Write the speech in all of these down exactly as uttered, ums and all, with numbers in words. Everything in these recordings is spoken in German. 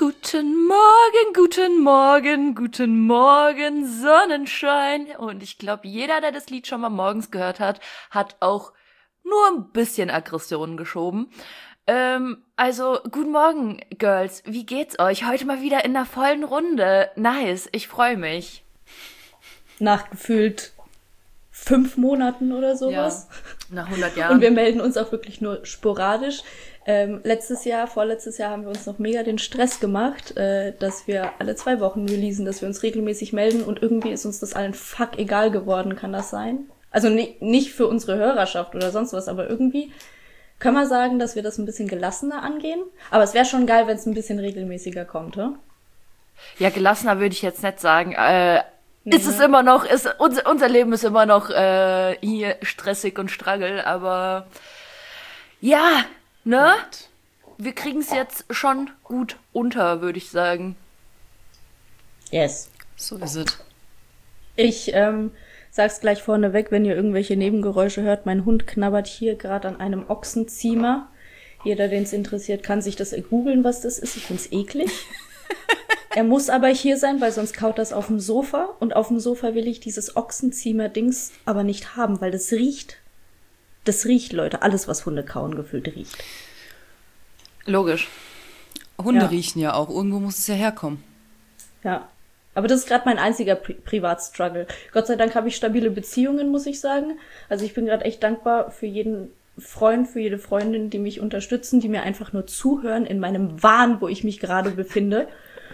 Guten Morgen, guten Morgen, guten Morgen, Sonnenschein. Und ich glaube, jeder, der das Lied schon mal morgens gehört hat, hat auch nur ein bisschen Aggressionen geschoben. Ähm, also, guten Morgen, Girls. Wie geht's euch? Heute mal wieder in der vollen Runde. Nice, ich freue mich. Nach gefühlt fünf Monaten oder sowas. Ja, nach hundert Jahren. Und wir melden uns auch wirklich nur sporadisch. Ähm, letztes Jahr, vorletztes Jahr haben wir uns noch mega den Stress gemacht, äh, dass wir alle zwei Wochen releasen, dass wir uns regelmäßig melden und irgendwie ist uns das allen fuck egal geworden, kann das sein? Also ni- nicht für unsere Hörerschaft oder sonst was, aber irgendwie können wir sagen, dass wir das ein bisschen gelassener angehen. Aber es wäre schon geil, wenn es ein bisschen regelmäßiger kommt, oder? Ja, gelassener würde ich jetzt nicht sagen. Äh, Nee, ist es ne? immer noch, ist, unser, unser Leben ist immer noch äh, hier stressig und struggle, aber ja, ne? Wir kriegen es jetzt schon gut unter, würde ich sagen. Yes. So ist es. Ich ähm, sag's gleich vorneweg, wenn ihr irgendwelche Nebengeräusche hört. Mein Hund knabbert hier gerade an einem Ochsenziemer. Jeder, den es interessiert, kann sich das googeln, was das ist. Ich find's eklig. Er muss aber hier sein, weil sonst kaut das auf dem Sofa. Und auf dem Sofa will ich dieses Ochsenziemer-Dings aber nicht haben, weil das riecht. Das riecht, Leute. Alles, was Hunde kauen, gefühlt riecht. Logisch. Hunde Ja. riechen ja auch. Irgendwo muss es ja herkommen. Ja. Aber das ist gerade mein einziger Pri- Privatstruggle. Gott sei Dank habe ich stabile Beziehungen, muss ich sagen. Also ich bin gerade echt dankbar für jeden Freund, für jede Freundin, die mich unterstützen, die mir einfach nur zuhören in meinem Wahn, wo ich mich gerade befinde.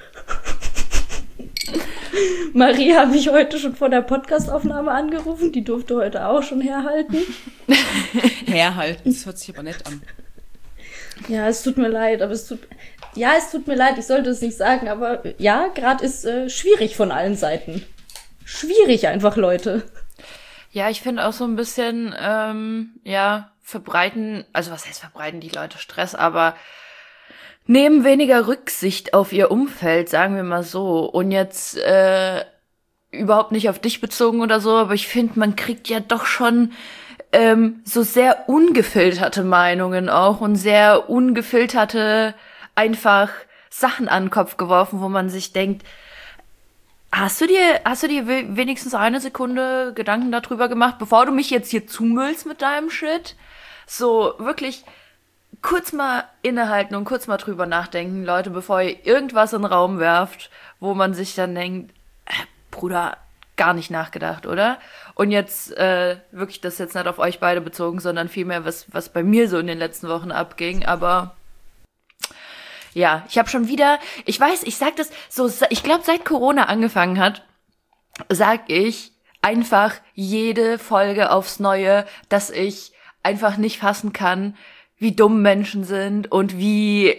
Marie habe ich heute schon vor der Podcastaufnahme angerufen. Die durfte heute auch schon herhalten. Herhalten, das hört sich aber nett an. Ja, es tut mir leid, aber es tut... Ja, es tut mir leid, ich sollte es nicht sagen, aber ja, gerade ist äh, schwierig von allen Seiten. Schwierig einfach, Leute. Ja, ich finde auch so ein bisschen, ähm, ja, verbreiten, also was heißt verbreiten die Leute Stress, aber nehmen weniger Rücksicht auf ihr Umfeld, sagen wir mal so. Und jetzt äh, überhaupt nicht auf dich bezogen oder so, aber ich finde, man kriegt ja doch schon ähm, so sehr ungefilterte Meinungen auch und sehr ungefilterte einfach Sachen an den Kopf geworfen, wo man sich denkt, hast du dir, hast du dir we- wenigstens eine Sekunde Gedanken darüber gemacht, bevor du mich jetzt hier zumüllst mit deinem Shit? So, wirklich kurz mal innehalten und kurz mal drüber nachdenken, Leute, bevor ihr irgendwas in den Raum werft, wo man sich dann denkt, äh, Bruder, gar nicht nachgedacht, oder? Und jetzt, äh, wirklich das jetzt nicht auf euch beide bezogen, sondern vielmehr, was, was bei mir so in den letzten Wochen abging, aber ja, ich habe schon wieder, ich weiß, ich sag das so, ich glaube, seit Corona angefangen hat, sag ich einfach jede Folge aufs Neue, dass ich einfach nicht fassen kann, wie dumm Menschen sind und wie,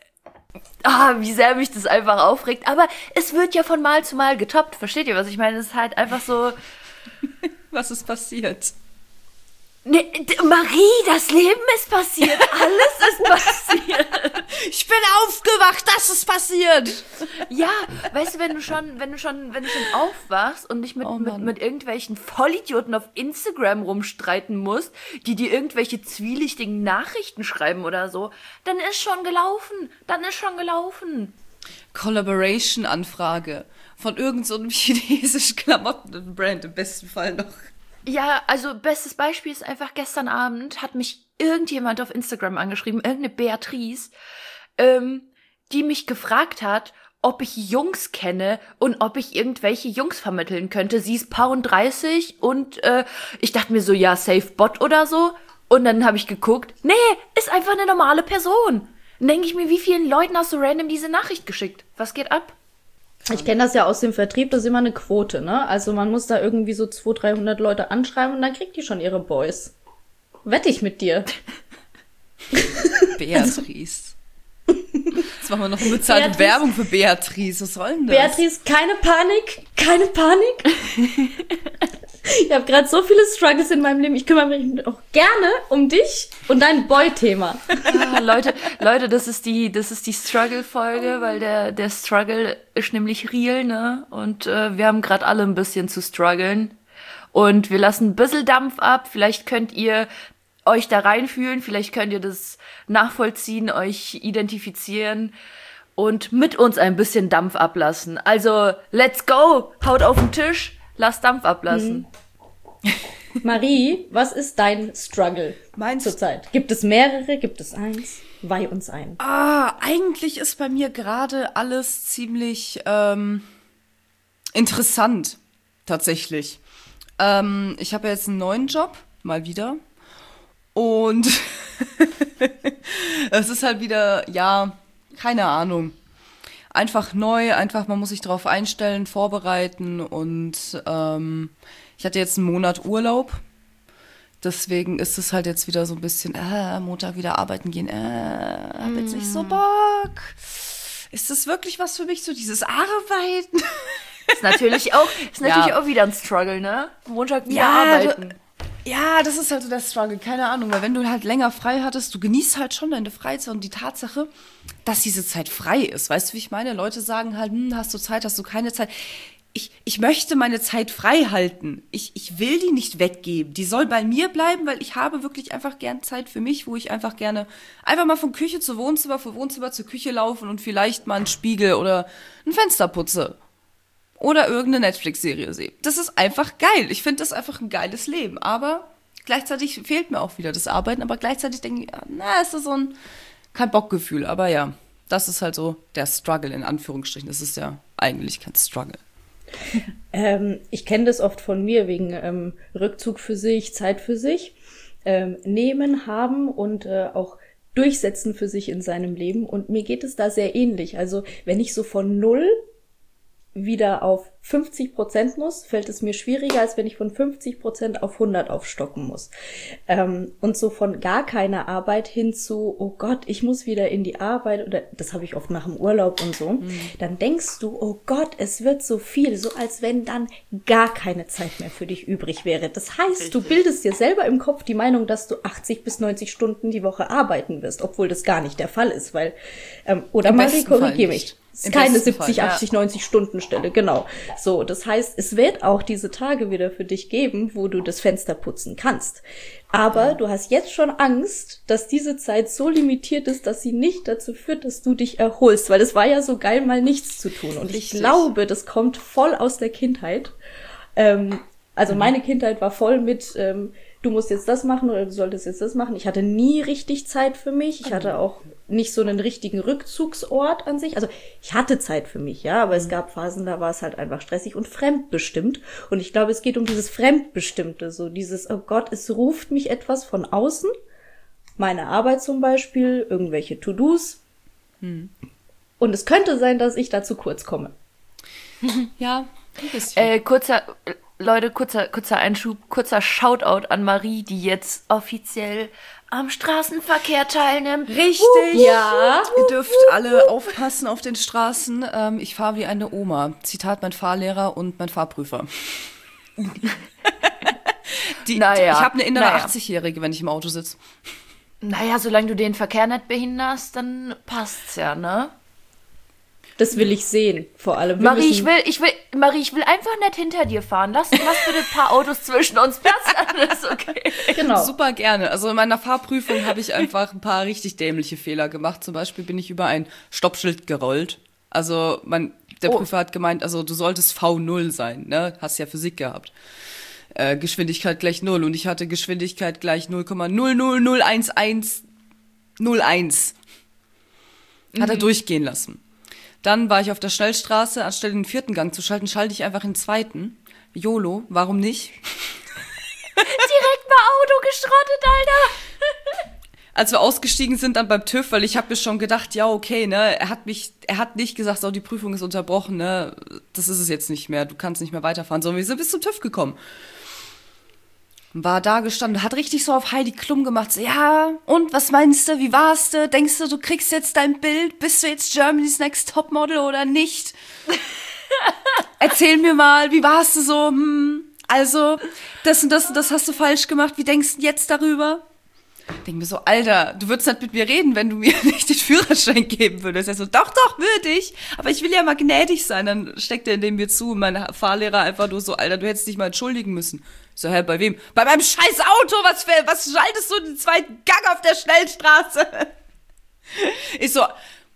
ah, wie sehr mich das einfach aufregt. Aber es wird ja von Mal zu Mal getoppt, versteht ihr, was ich meine? Es ist halt einfach so, Was ist passiert? ne, d- Marie, das Leben ist passiert, alles ist passiert. Ich bin aufgewacht, das ist passiert! Ja, weißt du, wenn du schon, wenn du schon, wenn du schon aufwachst und dich mit, Oh mit, Mann. mit irgendwelchen Vollidioten auf Instagram rumstreiten musst, die dir irgendwelche zwielichtigen Nachrichten schreiben oder so, dann ist schon gelaufen. Dann ist schon gelaufen. Collaboration-Anfrage von irgendeinem so einem chinesischen Klamottenbrand im besten Fall noch. Ja, also bestes Beispiel ist einfach gestern Abend hat mich irgendjemand auf Instagram angeschrieben, irgendeine Beatrice, ähm, die mich gefragt hat, ob ich Jungs kenne und ob ich irgendwelche Jungs vermitteln könnte. Sie ist dreißig und äh, ich dachte mir so, ja, safe Bot oder so. Und dann habe ich geguckt, nee, ist einfach eine normale Person. Dann denke ich mir, wie vielen Leuten hast du random diese Nachricht geschickt? Was geht ab? Ich kenne das ja aus dem Vertrieb, das ist immer eine Quote, ne? Also man muss da irgendwie so zweihundert, dreihundert Leute anschreiben und dann kriegt die schon ihre Boys. Wette ich mit dir. Beatrice. Jetzt machen wir noch unbezahlte Beatrice- Werbung für Beatrice. Was soll denn das? Beatrice, keine Panik, keine Panik. Ich habe gerade so viele Struggles in meinem Leben. Ich kümmere mich auch gerne um dich und dein Boy-Thema. Ah, Leute, Leute, das ist die, das ist die Struggle-Folge, weil der, der Struggle ist nämlich real, ne? Und äh, wir haben gerade alle ein bisschen zu strugglen. Und wir lassen ein bisschen Dampf ab. Vielleicht könnt ihr euch da reinfühlen, vielleicht könnt ihr das nachvollziehen, euch identifizieren. und mit uns ein bisschen Dampf ablassen. Also, let's go! Haut auf den Tisch, lass Dampf ablassen. Mhm. Marie, was ist dein Struggle Meinst zurzeit? Gibt es mehrere? Gibt es eins? Weih uns ein. Ah, eigentlich ist bei mir gerade alles ziemlich ähm, interessant, tatsächlich. Ähm, ich habe ja jetzt einen neuen Job, mal wieder. Und es ist halt wieder, ja, keine Ahnung. Einfach neu, einfach, man muss sich darauf einstellen, vorbereiten und ähm, ich hatte jetzt einen Monat Urlaub. Deswegen ist es halt jetzt wieder so ein bisschen, äh, Montag wieder arbeiten gehen, äh, hab jetzt nicht so Bock. Ist das wirklich was für mich, so dieses Arbeiten? Ist natürlich auch, ist natürlich Ja. auch wieder ein Struggle, ne? Montag wieder Ja, arbeiten. du- Ja, das ist halt so der Struggle, keine Ahnung, weil wenn du halt länger frei hattest, du genießt halt schon deine Freizeit und die Tatsache, dass diese Zeit frei ist. Weißt du, wie ich meine? Leute sagen halt, hm, hast du Zeit, hast du keine Zeit. Ich, ich möchte meine Zeit frei halten. Ich, ich will die nicht weggeben. Die soll bei mir bleiben, weil ich habe wirklich einfach gern Zeit für mich, wo ich einfach gerne einfach mal von Küche zu Wohnzimmer, von Wohnzimmer zur Küche laufen und vielleicht mal einen Spiegel oder ein Fenster putze. Oder irgendeine Netflix-Serie sehe. Das ist einfach geil. Ich finde das einfach ein geiles Leben. Aber gleichzeitig fehlt mir auch wieder das Arbeiten. Aber gleichzeitig denke ich, na, ist das so ein kein Bockgefühl. Aber ja, das ist halt so der Struggle in Anführungsstrichen. Das ist ja eigentlich kein Struggle. Ähm, ich kenne das oft von mir wegen ähm, Rückzug für sich, Zeit für sich, ähm, nehmen, haben und äh, auch durchsetzen für sich in seinem Leben. Und mir geht es da sehr ähnlich. Also wenn ich so von null wieder auf fünfzig Prozent muss, fällt es mir schwieriger, als wenn ich von fünfzig Prozent auf hundert aufstocken muss. Ähm, und so von gar keiner Arbeit hin zu, oh Gott, ich muss wieder in die Arbeit, oder das habe ich oft nach dem Urlaub und so, mhm. Dann denkst du, oh Gott, es wird so viel, so als wenn dann gar keine Zeit mehr für dich übrig wäre. Das heißt, Richtig. Du bildest dir selber im Kopf die Meinung, dass du achtzig bis neunzig Stunden die Woche arbeiten wirst, obwohl das gar nicht der Fall ist, weil, ähm, oder Marie, korrigier mich. Es ist keine siebzig, Fall, achtzig, ja. neunzig Stunden Stelle, genau. So, das heißt, es wird auch diese Tage wieder für dich geben, wo du das Fenster putzen kannst. Aber ja. Du hast jetzt schon Angst, dass diese Zeit so limitiert ist, dass sie nicht dazu führt, dass du dich erholst. Weil es war ja so geil, mal nichts zu tun. Und Richtig. Ich glaube, das kommt voll aus der Kindheit. Ähm, also mhm. meine Kindheit war voll mit, ähm, du musst jetzt das machen oder du solltest jetzt das machen. Ich hatte nie richtig Zeit für mich. Ich hatte auch nicht so einen richtigen Rückzugsort an sich. Also ich hatte Zeit für mich, ja, aber mhm. es gab Phasen, da war es halt einfach stressig und fremdbestimmt. Und ich glaube, es geht um dieses Fremdbestimmte, so dieses, oh Gott, es ruft mich etwas von außen. Meine Arbeit zum Beispiel, irgendwelche To-Dos. Mhm. Und es könnte sein, dass ich da zu kurz komme. Ja, ein bisschen. Äh, kurzer... Leute, kurzer, kurzer Einschub, kurzer Shoutout an Marie, die jetzt offiziell am Straßenverkehr teilnimmt. Richtig, ja. Ihr dürft alle aufpassen auf den Straßen. Ähm, ich fahre wie eine Oma. Zitat mein Fahrlehrer und mein Fahrprüfer. die, naja, die, ich habe eine innere naja. achtzigjährige, wenn ich im Auto sitze. Naja, solange du den Verkehr nicht behinderst, dann passt's ja, ne? Das will ich sehen, vor allem. Wir Marie, ich will, ich will, Marie, ich will einfach nicht hinter dir fahren. Lass, lass bitte ein paar Autos zwischen uns Platz, alles okay. Genau. Super gerne. Also in meiner Fahrprüfung habe ich einfach ein paar richtig dämliche Fehler gemacht. Zum Beispiel bin ich über ein Stoppschild gerollt. Also mein, der oh. Prüfer hat gemeint, also du solltest V null sein, ne? Hast ja Physik gehabt. Äh, Geschwindigkeit gleich null und ich hatte Geschwindigkeit gleich null Komma null null null eins eins null eins. Hat mhm. er durchgehen lassen. Dann war ich auf der Schnellstraße, anstelle den vierten Gang zu schalten, schalte ich einfach den zweiten. YOLO, warum nicht? Direkt mal Auto geschrottet, Alter. Als wir ausgestiegen sind dann beim TÜV, weil ich habe mir schon gedacht, ja okay, ne, er hat mich, er hat nicht gesagt, so die Prüfung ist unterbrochen, ne, das ist es jetzt nicht mehr, du kannst nicht mehr weiterfahren, sondern wir sind bis zum TÜV gekommen. War da gestanden, hat richtig so auf Heidi Klum gemacht. So, ja, und was meinst du, wie war's du? Denkst du, du kriegst jetzt dein Bild? Bist du jetzt Germany's Next Topmodel oder nicht? Erzähl mir mal, wie warst du so? Hm, also, das und das und das hast du falsch gemacht. Wie denkst du jetzt darüber? Denk mir so, Alter, du würdest nicht mit mir reden, wenn du mir nicht den Führerschein geben würdest. Er so, doch, doch, würde ich. Aber ich will ja mal gnädig sein. Dann steckt er in dem mir zu. Und mein Fahrlehrer einfach nur so, Alter, du hättest dich mal entschuldigen müssen. So, hä, bei wem? Bei meinem scheiß Auto, was, für, was schaltest du den zweiten Gang auf der Schnellstraße? Ich so,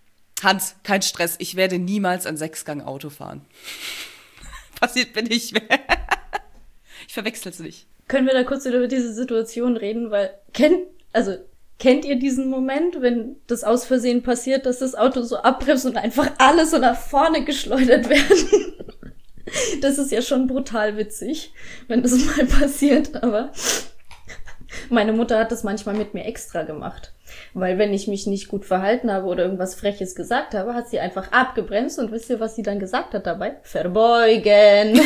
Hans, kein Stress, ich werde niemals ein Sechsgang-Auto fahren. Passiert mir nicht mehr. Ich verwechsel es nicht. Können wir da kurz über diese Situation reden, weil kennt, also kennt ihr diesen Moment, wenn das aus Versehen passiert, dass das Auto so abbremst und einfach alle so nach vorne geschleudert werden? Das ist ja schon brutal witzig, wenn das mal passiert, aber meine Mutter hat das manchmal mit mir extra gemacht. Weil wenn ich mich nicht gut verhalten habe oder irgendwas Freches gesagt habe, hat sie einfach abgebremst und wisst ihr, was sie dann gesagt hat dabei? Verbeugen!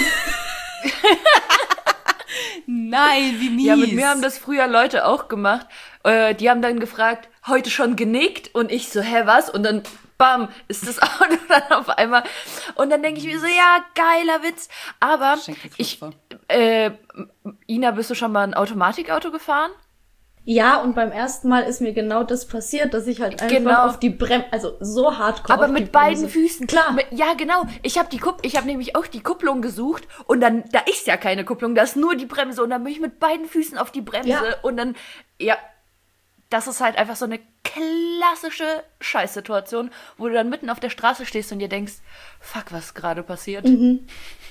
Nein, wie mies. Ja, mit mir haben das früher Leute auch gemacht. Äh, die haben dann gefragt, heute schon genickt? Und ich so, hä, was? Und dann, bam, ist das Auto dann auf einmal. Und dann denke ich mir so, ja, geiler Witz. Aber ich, äh, Ina, bist du schon mal ein Automatikauto gefahren? Ja, und beim ersten Mal ist mir genau das passiert, dass ich halt einfach Genau. auf die Bremse, also so hardcore Aber auf die mit beiden Bremse. Füßen. Klar. Mit, ja, genau. Ich habe die Kupp, ich habe nämlich auch die Kupplung gesucht und dann, da ist ja keine Kupplung, da ist nur die Bremse und dann bin ich mit beiden Füßen auf die Bremse Ja. und dann, ja, das ist halt einfach so eine klassische Scheißsituation, wo du dann mitten auf der Straße stehst und dir denkst, fuck, was gerade passiert. Mhm.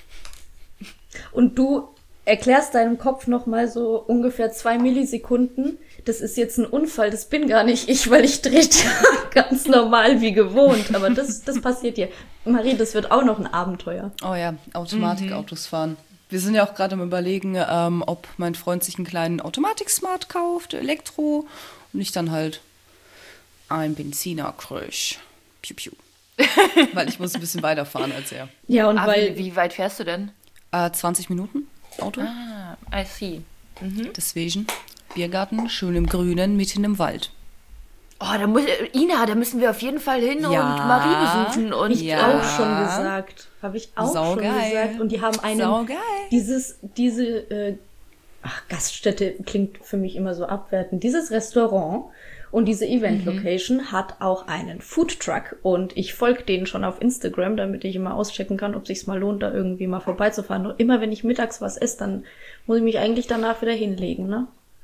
Und du erklärst deinem Kopf nochmal so ungefähr zwei Millisekunden, das ist jetzt ein Unfall, das bin gar nicht ich, weil ich trete ganz normal wie gewohnt. Aber das, das passiert dir. Marie, das wird auch noch ein Abenteuer. Oh ja, Automatikautos fahren. Wir sind ja auch gerade am Überlegen, ähm, ob mein Freund sich einen kleinen Automatik-Smart kauft, Elektro, und ich dann halt ein Benziner krieg. Piu, piu. Weil ich muss ein bisschen weiterfahren als er. Ja, und Ah, weil, wie, wie weit fährst du denn? Äh, zwanzig Minuten Auto. Ah, I see. Deswegen Biergarten, schön im Grünen, mitten im Wald. Oh, da muss, Ina, da müssen wir auf jeden Fall hin Ja. und Marie besuchen und ich Ja. auch schon gesagt, habe ich auch Saugeil. schon gesagt. Und die haben einen, Saugeil. dieses, diese, äh, ach, Gaststätte klingt für mich immer so abwertend. Dieses Restaurant und diese Event-Location hat auch einen Foodtruck und ich folge denen schon auf Instagram, damit ich immer auschecken kann, ob sich's mal lohnt, da irgendwie mal vorbeizufahren. Und immer wenn ich mittags was esse, dann muss ich mich eigentlich danach wieder hinlegen, ne?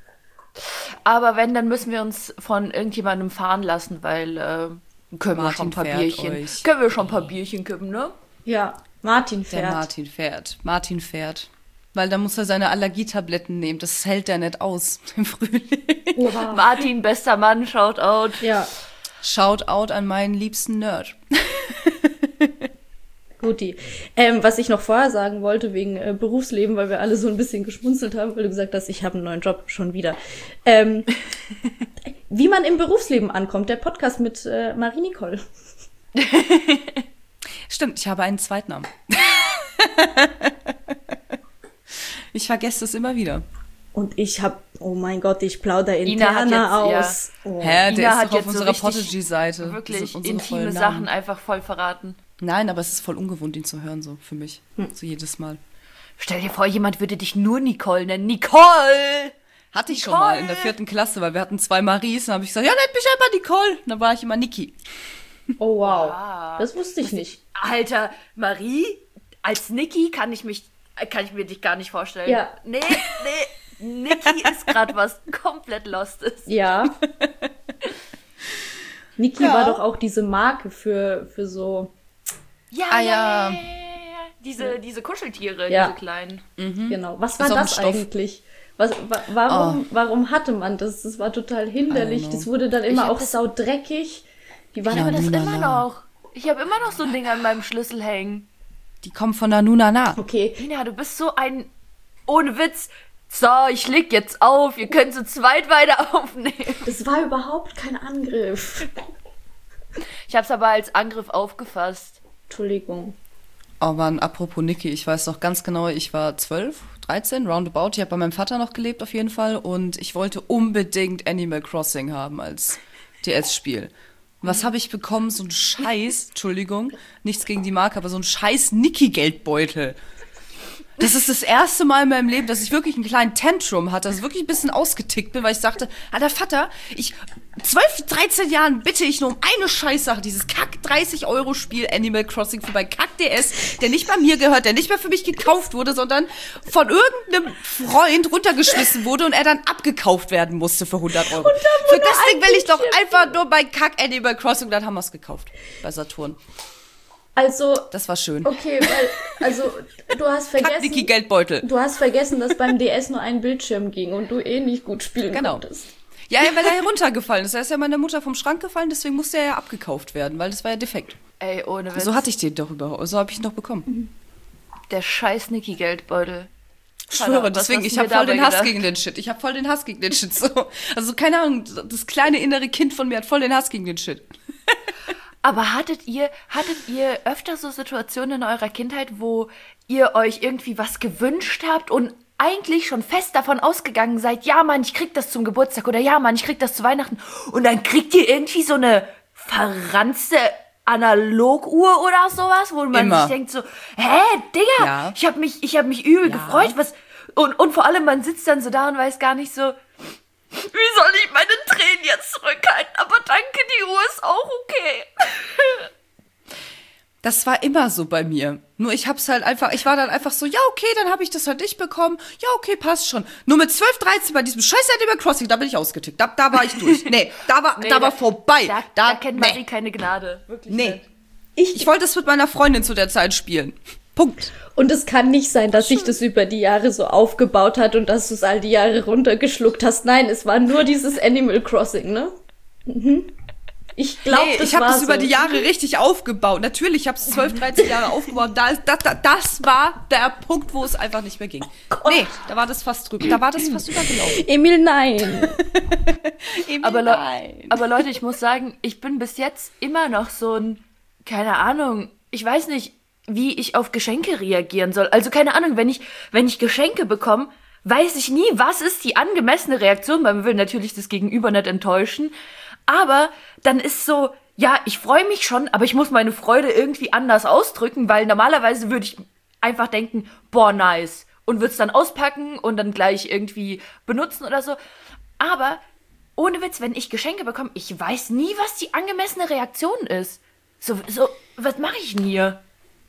Aber wenn, dann müssen wir uns von irgendjemandem fahren lassen, weil äh, können wir Martin schon ein paar fährt Bierchen, euch. können wir schon ein paar Bierchen kippen, ne? Ja, Martin Der fährt. Martin fährt. Martin fährt. Weil da muss er seine Allergietabletten nehmen. Das hält er nicht aus im Frühling. Oha. Martin, bester Mann, shout out. Ja, Shout-out an meinen liebsten Nerd. guti. Ähm, was ich noch vorher sagen wollte, wegen äh, Berufsleben, weil wir alle so ein bisschen geschmunzelt haben, weil du gesagt hast, ich habe einen neuen Job schon wieder. Ähm, wie man im Berufsleben ankommt, der Podcast mit äh, Marie Nicole. Stimmt, ich habe einen Zweitnamen. Ich vergesse das immer wieder. Und ich hab, oh mein Gott, ich plauder Ina hat interner jetzt- aus. Oh. Hä, Ina der ist hat doch auf jetzt so unserer richtig- Podigy-Seite. Das Wirklich sind unsere intime vollen Sachen Namen. einfach voll verraten. Nein, aber es ist voll ungewohnt, ihn zu hören, so für mich. Hm. So jedes Mal. Stell dir vor, jemand würde dich nur Nicole nennen. Nicole! Hatte ich schon Nicole! mal in der vierten Klasse, weil wir hatten zwei Maries. Dann habe ich gesagt, ja, nennt mich einfach Nicole. Und dann war ich immer Niki. Oh wow, Ah. das wusste ich nicht. Alter, Marie, als Niki kann ich mich, kann ich mir dich gar nicht vorstellen. Ja. Nee, nee, Niki ist gerade was komplett Lostes. Ja. Niki Ja. war doch auch diese Marke für, für so, Ja, Ah, ja, ja. ja, ja, ja. Diese, diese Kuscheltiere, Ja. diese kleinen. genau. Was Ist war auch ein das Stoff. eigentlich? Was, wa warum, warum hatte man das? Das war total hinderlich. I don't know. Das wurde dann Ich immer hab auch das- saudreckig. Die waren Ich habe immer das Nunana. immer noch. Ich habe immer noch so ein Ding an meinem Schlüssel hängen. Die kommen von der Nunana. okay. Nina, du bist so ein, ohne Witz. So, ich leg jetzt auf. Ihr könnt zu zweit weiter aufnehmen. Das war überhaupt kein Angriff. Ich habe es aber als Angriff aufgefasst. Entschuldigung. Oh Mann, apropos Niki, ich weiß noch ganz genau, ich war zwölf, dreizehn, roundabout. Ich habe bei meinem Vater noch gelebt auf jeden Fall. Und ich wollte unbedingt Animal Crossing haben als D S-Spiel. Was habe ich bekommen? So ein Scheiß, Entschuldigung, nichts gegen die Marke, aber so ein scheiß Niki-Geldbeutel. Das ist das erste Mal in meinem Leben, dass ich wirklich einen kleinen Tantrum hatte, dass ich wirklich ein bisschen ausgetickt bin, weil ich sagte, Alter Vater, ich zwölf, dreizehn Jahren bitte ich nur um eine Scheißsache, dieses kack dreißig Euro Spiel Animal Crossing für mein kack D S, der nicht bei mir gehört, der nicht mehr für mich gekauft wurde, sondern von irgendeinem Freund runtergeschmissen wurde und er dann abgekauft werden musste für hundert Euro. Für das Ding will ich doch einfach nur mein kack Animal Crossing, dann haben wir es gekauft bei Saturn. Also, das war schön. Okay, weil, also, du hast vergessen, Niki Geldbeutel. Du hast vergessen, dass beim D S nur ein Bildschirm ging und du eh nicht gut spielen genau. konntest. Ja, weil er heruntergefallen ist. Er ist ja meiner Mutter vom Schrank gefallen, deswegen musste er ja abgekauft werden, weil das war ja defekt. Ey, ohne Witz. So hatte ich den doch überhaupt, so habe ich ihn doch bekommen. Der scheiß Niki-Geldbeutel. Ich schwöre, deswegen, ich habe voll den Hass gegen den Shit. Ich habe voll den Hass gegen den Shit. So. Also, keine Ahnung, das kleine innere Kind von mir hat voll den Hass gegen den Shit. Aber hattet ihr, hattet ihr öfter so Situationen in eurer Kindheit, wo ihr euch irgendwie was gewünscht habt und eigentlich schon fest davon ausgegangen seid, ja Mann, ich krieg das zum Geburtstag oder ja Mann, ich krieg das zu Weihnachten und dann kriegt ihr irgendwie so eine verranzte Analoguhr oder sowas, wo man Immer. sich denkt so, hä, Digga, ja. ich hab mich, ich hab mich übel ja. gefreut, was, und, und vor allem man sitzt dann so da und weiß gar nicht so, wie soll ich meine Tränen jetzt zurückhalten, aber danke, die Uhr ist auch okay. Das war immer so bei mir. Nur ich hab's halt einfach, ich war dann einfach so, ja, okay, dann habe ich das halt nicht bekommen. Ja, okay, passt schon. Nur mit zwölf, dreizehn bei diesem scheiß Animal Crossing, da bin ich ausgetickt. Da, da war ich durch. Nee, da war, nee, da war vorbei. Da, da, da kennt nee. Marie keine Gnade. Wirklich nee. nicht. Ich, ich wollte es mit meiner Freundin zu der Zeit spielen. Punkt. Und es kann nicht sein, dass sich das über die Jahre so aufgebaut hat und dass du es all die Jahre runtergeschluckt hast. Nein, es war nur dieses Animal Crossing, ne? Mhm. Ich glaube, nee, das ich habe war das so. über die Jahre richtig aufgebaut. Natürlich, ich habe es zwölf, dreizehn Jahre aufgebaut. Da, das, das, das war der Punkt, wo es einfach nicht mehr ging. Oh nee, da war das fast drüber. Da war das fast übergelaufen. Emil, nein. Emil, aber, Le- nein. aber Leute, ich muss sagen, ich bin bis jetzt immer noch so ein, keine Ahnung, ich weiß nicht, wie ich auf Geschenke reagieren soll. Also keine Ahnung, wenn ich, wenn ich Geschenke bekomme, weiß ich nie, was ist die angemessene Reaktion, weil man will natürlich das Gegenüber nicht enttäuschen. Aber dann ist so, ja, ich freue mich schon, aber ich muss meine Freude irgendwie anders ausdrücken, weil normalerweise würde ich einfach denken, boah, nice. Und würde es dann auspacken und dann gleich irgendwie benutzen oder so. Aber ohne Witz, wenn ich Geschenke bekomme, ich weiß nie, was die angemessene Reaktion ist. So, so was mache ich denn hier?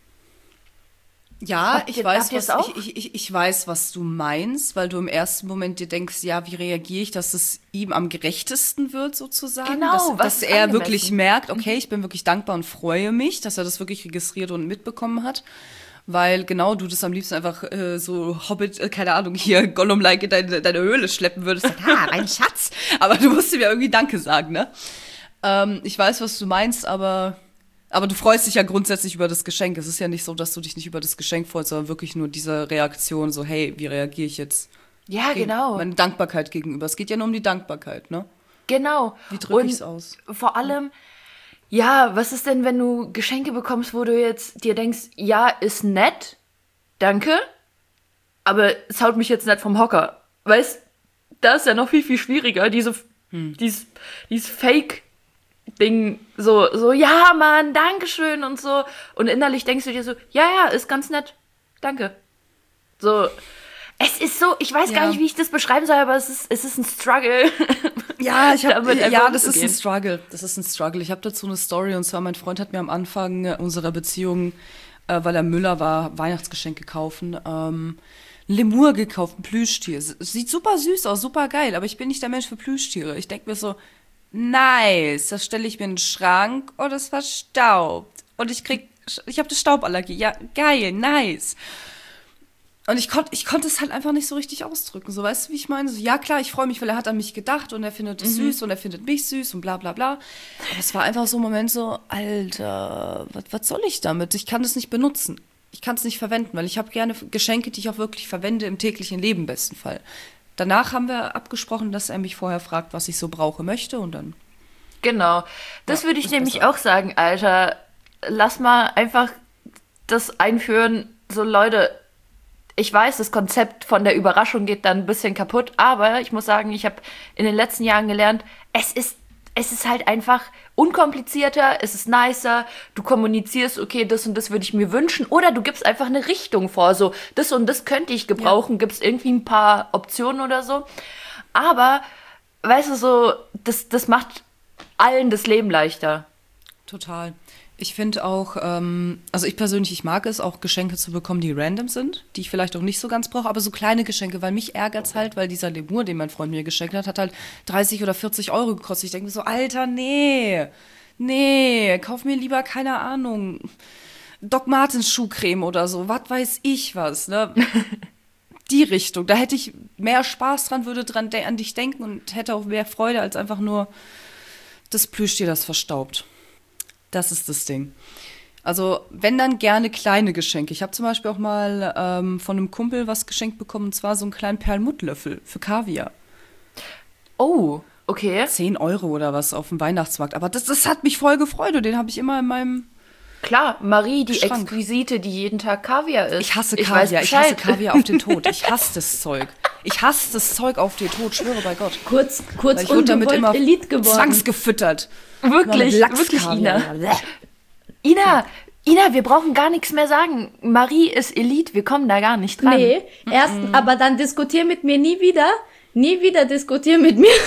Ja, Habt ich ihr- weiß, habt ihr was, es auch? ich, ich, ich weiß, was du meinst, weil du im ersten Moment dir denkst, ja, wie reagiere ich, dass es ihm am gerechtesten wird, sozusagen. Genau, dass, was dass ist er angemessen? wirklich merkt, okay, ich bin wirklich dankbar und freue mich, dass er das wirklich registriert und mitbekommen hat. Weil genau du das am liebsten einfach äh, so Hobbit, äh, keine Ahnung, hier Gollum-like in deine, deine Höhle schleppen würdest. Ah, mein Schatz! Aber du musst ihm ja irgendwie Danke sagen, ne? Ähm, ich weiß, was du meinst, aber... Aber du freust dich ja grundsätzlich über das Geschenk. Es ist ja nicht so, dass du dich nicht über das Geschenk freust, sondern wirklich nur diese Reaktion, so, hey, wie reagiere ich jetzt? Ja, Gegen- genau. Meine Dankbarkeit gegenüber. Es geht ja nur um die Dankbarkeit, ne? Genau. Wie drücke Und ich's aus? Vor allem, ja, was ist denn, wenn du Geschenke bekommst, wo du jetzt dir denkst, ja, ist nett, danke, aber es haut mich jetzt nicht vom Hocker. Weißt, da ist ja noch viel, viel schwieriger, diese, Hm. dieses, dieses Fake-Ding, so, so, ja, Mann, Dankeschön und so. Und innerlich denkst du dir so, ja, ja, ist ganz nett, danke. So, es ist so, ich weiß Ja. gar nicht, wie ich das beschreiben soll, aber es ist, es ist ein Struggle. Ja, ich hab, damit einfach ja, das ist umzugehen. ein Struggle. Das ist ein Struggle. Ich habe dazu eine Story, und zwar mein Freund hat mir am Anfang äh, unserer Beziehung, äh, weil er Müller war, Weihnachtsgeschenke kaufen, ähm, ein Lemur gekauft, ein Plüschtier. S- Sieht super süß aus, super geil, aber ich bin nicht der Mensch für Plüschtiere. Ich denke mir so, nice, das stelle ich mir in den Schrank und es verstaubt. Und ich krieg, ich habe eine Stauballergie. Ja, geil, nice. Und ich konnte ich konnte es halt einfach nicht so richtig ausdrücken. So, weißt du, wie ich meine? So, ja, klar, ich freue mich, weil er hat an mich gedacht und er findet es süß und er findet mich süß und bla bla bla. Aber es war einfach so ein Moment so, Alter, was, was soll ich damit? Ich kann das nicht benutzen. Ich kann es nicht verwenden, weil ich habe gerne Geschenke, die ich auch wirklich verwende im täglichen Leben, im besten Fall. Danach haben wir abgesprochen, dass er mich vorher fragt, was ich so brauche, möchte und dann. Genau. Das Ja, würde ich ist nämlich besser. auch sagen, Alter. Lass mal einfach das einführen. So, Leute, ich weiß, das Konzept von der Überraschung geht dann ein bisschen kaputt, aber ich muss sagen, ich habe in den letzten Jahren gelernt, es ist, es ist halt einfach unkomplizierter, es ist nicer, du kommunizierst, okay, das und das würde ich mir wünschen, oder du gibst einfach eine Richtung vor, so, das und das könnte ich gebrauchen, gibst irgendwie ein paar Optionen oder so. Aber weißt du, so, das, das macht allen das Leben leichter. Total. Ich finde auch, ähm, also ich persönlich, ich mag es, auch Geschenke zu bekommen, die random sind, die ich vielleicht auch nicht so ganz brauche, aber so kleine Geschenke, weil mich ärgert's halt, weil dieser Lemur, den mein Freund mir geschenkt hat, hat halt dreißig oder vierzig Euro gekostet. Ich denke mir so, Alter, nee, nee, kauf mir lieber, keine Ahnung, Doc Martens Schuhcreme oder so, was weiß ich was, ne? Die Richtung, da hätte ich mehr Spaß dran, würde dran de- an dich denken und hätte auch mehr Freude, als einfach nur das Plüschtier, das verstaubt. Das ist das Ding. Also, wenn dann gerne kleine Geschenke. Ich habe zum Beispiel auch mal ähm, von einem Kumpel was geschenkt bekommen, und zwar so einen kleinen Perlmuttlöffel für Kaviar. Oh, okay. zehn Euro oder was auf dem Weihnachtsmarkt. Aber das, das hat mich voll gefreut und den habe ich immer in meinem Klar, Marie, die Schrank. Exquisite, die jeden Tag Kaviar isst. Ich hasse Ich Kaviar. weiß Ich, hasse Bescheid. Kaviar auf den Tod. Ich hasse das Zeug. Ich hasse das Zeug auf den Tod, schwöre bei Gott. Kurz, Weil kurz ich wurde damit immer ungewollt Elite geworden. zwangsgefüttert. Wirklich, Immer mit wirklich, Ina. Lachskaviar. Ina, Ina, wir brauchen gar nichts mehr sagen. Marie ist Elite, wir kommen da gar nicht dran. Nee, erst, aber dann diskutier mit mir nie wieder. Nie wieder diskutier mit mir.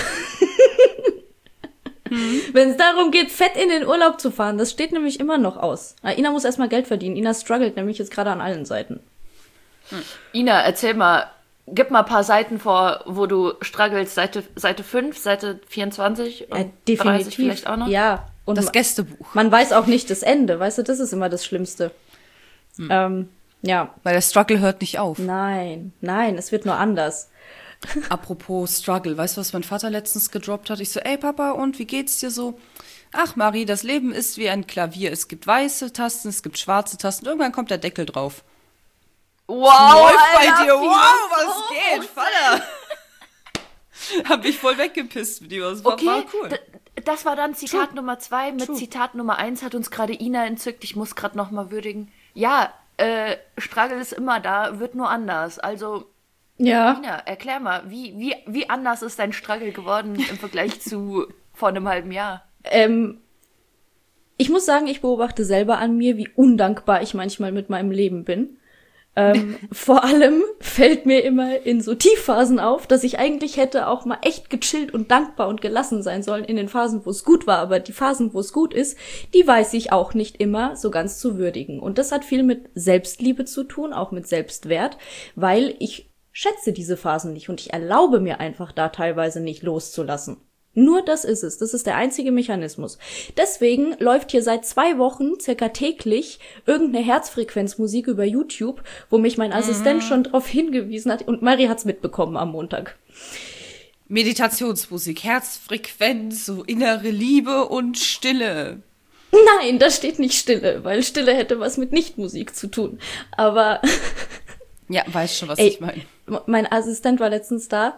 Hm. Wenn es darum geht, fett in den Urlaub zu fahren, das steht nämlich immer noch aus. Na, Ina muss erstmal Geld verdienen. Ina struggelt nämlich jetzt gerade an allen Seiten. Ina, erzähl mal, gib mal ein paar Seiten vor, wo du strugglest. Seite, Seite fünf, Seite vierundzwanzig und Äh, definitiv. dreißig vielleicht auch noch? Ja. Und Das ma- Gästebuch. man weiß auch nicht das Ende, weißt du, das ist immer das Schlimmste. Hm. Ähm, ja. Weil der Struggle hört nicht auf. Nein, nein, es wird nur anders. Apropos Struggle, weißt du, was mein Vater letztens gedroppt hat? Ich so, ey Papa, und wie geht's dir so? Ach Marie, das Leben ist wie ein Klavier. Es gibt weiße Tasten, es gibt schwarze Tasten. Irgendwann kommt der Deckel drauf. Wow, Läuft Alter, bei dir. Wow, Philosoph. was geht, Vater? Hab mich voll weggepisst mit dir. Das war, Okay, war cool. d- das war dann Zitat True. Nummer zwei. Mit True. Zitat Nummer eins hat uns gerade Ina entzückt. Ich muss gerade noch mal würdigen. Ja, äh, Struggle ist immer da, wird nur anders. Also, Ja. Ina, erklär mal, wie, wie, wie anders ist dein Struggle geworden im Vergleich zu vor einem halben Jahr? Ähm, ich muss sagen, ich beobachte selber an mir, wie undankbar ich manchmal mit meinem Leben bin. Ähm, vor allem fällt mir immer in so Tiefphasen auf, dass ich eigentlich hätte auch mal echt gechillt und dankbar und gelassen sein sollen in den Phasen, wo es gut war. Aber die Phasen, wo es gut ist, die weiß ich auch nicht immer so ganz zu würdigen. Und das hat viel mit Selbstliebe zu tun, auch mit Selbstwert, weil ich schätze diese Phasen nicht und ich erlaube mir einfach da teilweise nicht loszulassen. Nur das ist es. Das ist der einzige Mechanismus. Deswegen läuft hier seit zwei Wochen circa täglich irgendeine Herzfrequenzmusik über YouTube, wo mich mein Assistent schon darauf hingewiesen hat. Und Marie hat's mitbekommen am Montag. Meditationsmusik, Herzfrequenz, so innere Liebe und Stille. Nein, da steht nicht Stille, weil Stille hätte was mit Nichtmusik zu tun. Aber Ja, weißt schon, was Ey, ich meine. mein Assistent war letztens da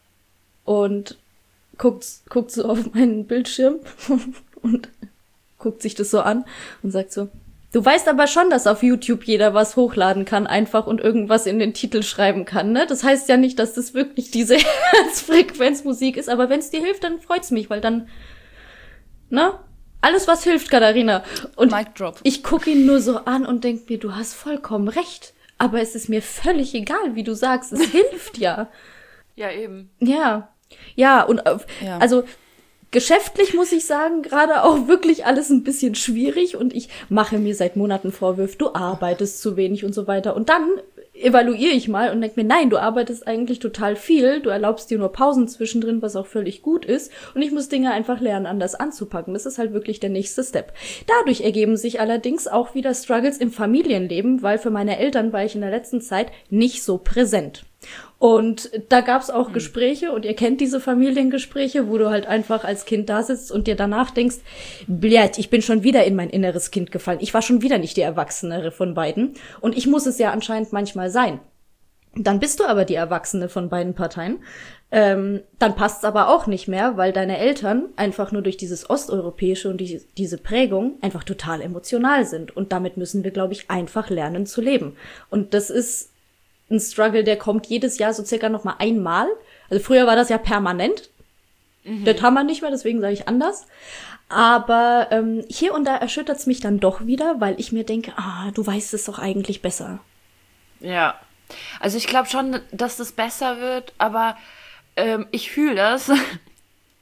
und guckt, guckt so auf meinen Bildschirm und guckt sich das so an und sagt so, du weißt aber schon, dass auf YouTube jeder was hochladen kann einfach und irgendwas in den Titel schreiben kann, ne? Das heißt ja nicht, dass das wirklich diese Herzfrequenzmusik ist, aber wenn es dir hilft, dann freut's mich, weil dann, ne? Alles, was hilft, Katharina. Und Mic drop. ich gucke ihn nur so an und denk mir, du hast vollkommen recht. Aber es ist mir völlig egal, wie du sagst, es hilft ja. Ja, eben. Ja, ja, und äh, Ja. also geschäftlich muss ich sagen, gerade auch wirklich alles ein bisschen schwierig und ich mache mir seit Monaten Vorwürfe, du arbeitest zu wenig und so weiter. Und dann evaluiere ich mal und denke mir, nein, du arbeitest eigentlich total viel, du erlaubst dir nur Pausen zwischendrin, was auch völlig gut ist und ich muss Dinge einfach lernen, anders anzupacken. Das ist halt wirklich der nächste Step. Dadurch ergeben sich allerdings auch wieder Struggles im Familienleben, weil für meine Eltern war ich in der letzten Zeit nicht so präsent. Und da gab's auch Gespräche und ihr kennt diese Familiengespräche, wo du halt einfach als Kind da sitzt und dir danach denkst, blöd, ich bin schon wieder in mein inneres Kind gefallen. Ich war schon wieder nicht die Erwachsenere von beiden und ich muss es ja anscheinend manchmal sein. Dann bist du aber die Erwachsene von beiden Parteien. Ähm, dann passt's aber auch nicht mehr, weil deine Eltern einfach nur durch dieses Osteuropäische und die, diese Prägung einfach total emotional sind. Und damit müssen wir, glaube ich, einfach lernen zu leben. Und das ist ein Struggle, der kommt jedes Jahr so circa noch mal einmal. Also früher war das ja permanent. Mhm. Das haben wir nicht mehr, deswegen sage ich anders. Aber ähm, hier und da erschüttert's mich dann doch wieder, weil ich mir denke, ah, du weißt es doch eigentlich besser. Ja. Also ich glaube schon, dass das besser wird, aber ähm, ich fühle das.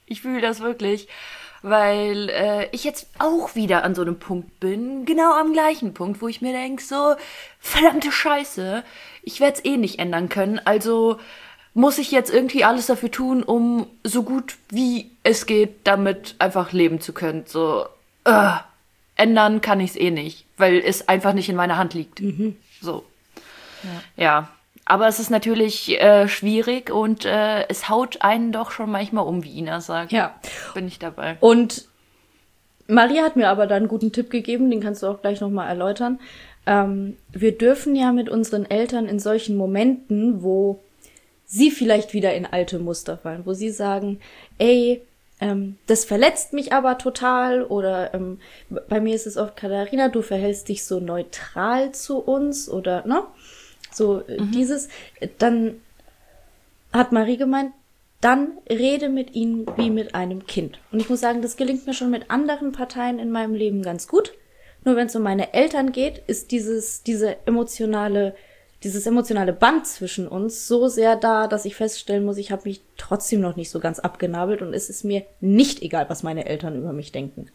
Ich fühle das wirklich, weil äh, ich jetzt auch wieder an so einem Punkt bin, genau am gleichen Punkt, wo ich mir denke, so, verdammte Scheiße, ich werde es eh nicht ändern können, also muss ich jetzt irgendwie alles dafür tun, um so gut wie es geht, damit einfach leben zu können. So, äh, ändern kann ich es eh nicht, weil es einfach nicht in meiner Hand liegt. Mhm. So, ja. ja. Aber es ist natürlich äh, schwierig und äh, es haut einen doch schon manchmal um, wie Ina sagt. Ja. Bin ich dabei. Und Maria hat mir aber da einen guten Tipp gegeben, den kannst du auch gleich nochmal erläutern. Ähm, wir dürfen ja mit unseren Eltern in solchen Momenten, wo sie vielleicht wieder in alte Muster fallen, wo sie sagen, ey, ähm, das verletzt mich aber total, oder ähm, bei mir ist es oft, Katharina, du verhältst dich so neutral zu uns, oder, ne? So, mhm. dieses, dann hat Marie gemeint, dann rede mit ihnen wie mit einem Kind. Und ich muss sagen, das gelingt mir schon mit anderen Parteien in meinem Leben ganz gut. Nur wenn es um meine Eltern geht, ist dieses, diese emotionale Dieses emotionale Band zwischen uns so sehr da, dass ich feststellen muss, ich habe mich trotzdem noch nicht so ganz abgenabelt und es ist mir nicht egal, was meine Eltern über mich denken.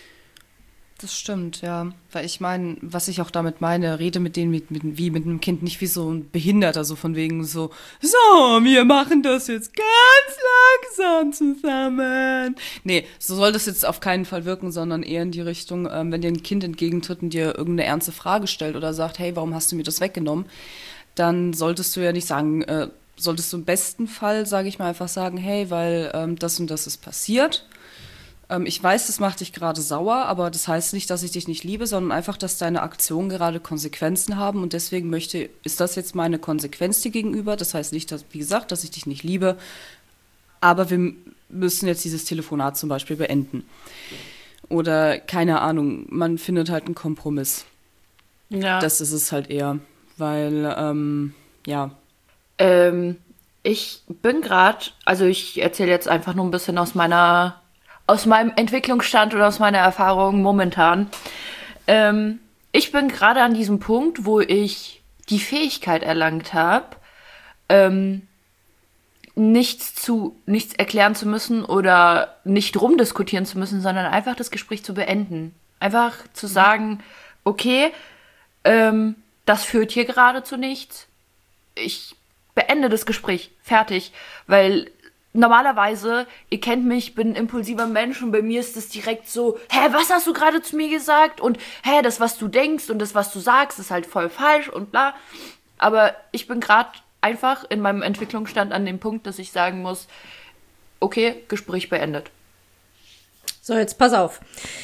Das stimmt, ja. Weil ich meine, was ich auch damit meine, rede mit denen mit, mit, wie mit einem Kind, nicht wie so ein Behinderter, so von wegen so, so, wir machen das jetzt ganz langsam zusammen. Nee, so soll das jetzt auf keinen Fall wirken, sondern eher in die Richtung, ähm, wenn dir ein Kind entgegentritt und dir irgendeine ernste Frage stellt oder sagt, hey, warum hast du mir das weggenommen? Dann solltest du ja nicht sagen, äh, solltest du im besten Fall, sage ich mal, einfach sagen, hey, weil ähm, das und das ist passiert. Ich weiß, das macht dich gerade sauer, aber das heißt nicht, dass ich dich nicht liebe, sondern einfach, dass deine Aktionen gerade Konsequenzen haben und deswegen möchte, ist das jetzt meine Konsequenz dir gegenüber. Das heißt nicht, dass, wie gesagt, dass ich dich nicht liebe, aber wir müssen jetzt dieses Telefonat zum Beispiel beenden. Oder, keine Ahnung, man findet halt einen Kompromiss. Ja. Das ist es halt eher, weil, ähm, ja. Ähm, ich bin gerade, also ich erzähle jetzt einfach nur ein bisschen aus meiner aus meinem Entwicklungsstand oder aus meiner Erfahrung momentan. Ähm, ich bin gerade an diesem Punkt, wo ich die Fähigkeit erlangt habe, ähm, nichts zu, nichts erklären zu müssen oder nicht rumdiskutieren zu müssen, sondern einfach das Gespräch zu beenden. Einfach zu sagen, okay, ähm, das führt hier gerade zu nichts. Ich beende das Gespräch. Fertig. Weil normalerweise, ihr kennt mich, ich bin ein impulsiver Mensch und bei mir ist es direkt so, hä, was hast du gerade zu mir gesagt? Und hä, das, was du denkst und das, was du sagst, ist halt voll falsch und bla. Aber ich bin gerade einfach in meinem Entwicklungsstand an dem Punkt, dass ich sagen muss, okay, Gespräch beendet. So, jetzt pass auf.